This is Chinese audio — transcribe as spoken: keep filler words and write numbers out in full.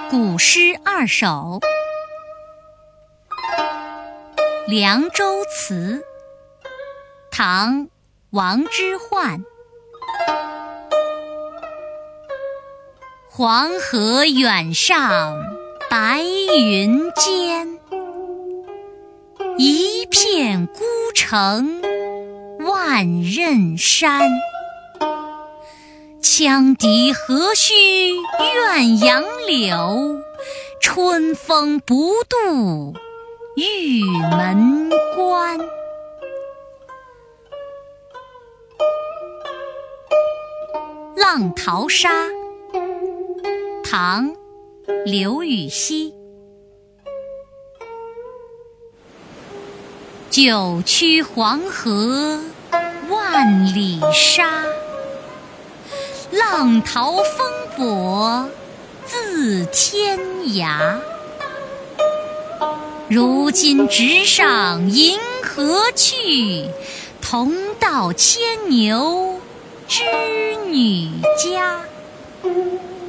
古诗二首《凉州词》唐·王之涣。黄河远上白云间，一片孤城万仞山。羌笛何须怨杨柳，春风不度玉门关。浪淘沙，唐·刘禹锡。九曲黄河万里沙，浪淘风簸自天涯。如今直上银河去，同到牵牛织女家。